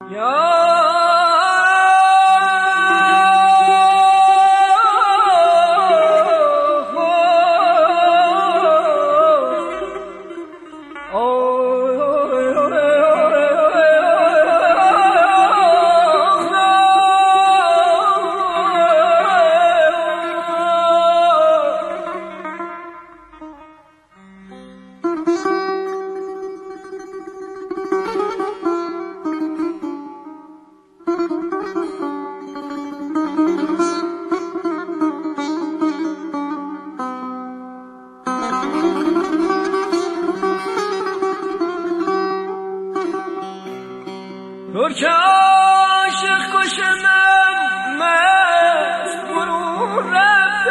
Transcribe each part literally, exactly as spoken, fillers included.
ترک عاشق کشنم مست برون رفت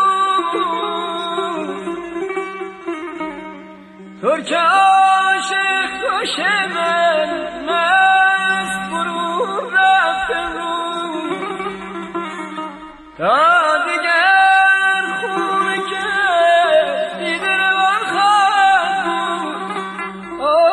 امروز ترک عاشق کشنم مست برون رفت امروز تا دیگر خونه که دیده روان خواهد بود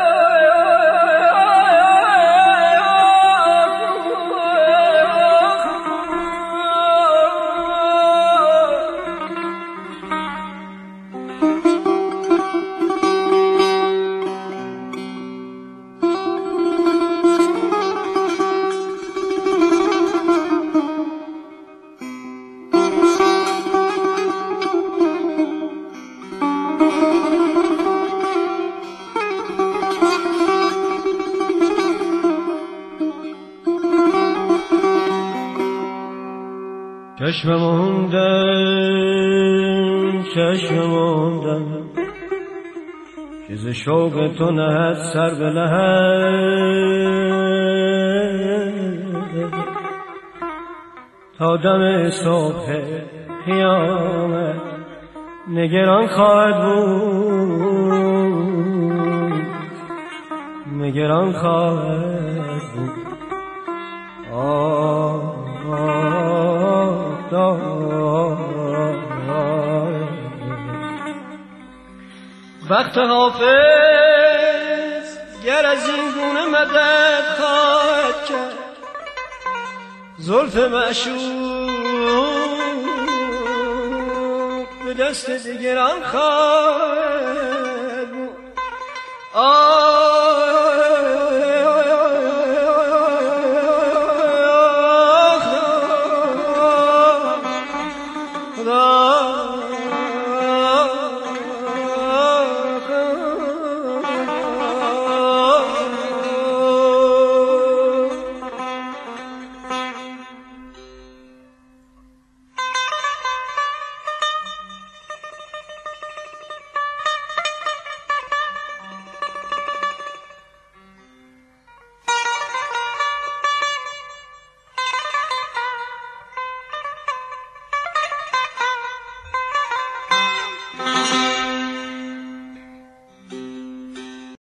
چشم موندم چشم موندم که ز شوق تو نهد سر به لحد تا دم صبح قیامت نگران خواهد بود نگران خواهد بود آه وقت حافظ گر از این گونه مدد خواهد کرد زلف معشوق به دست دیگران خواهد بود آه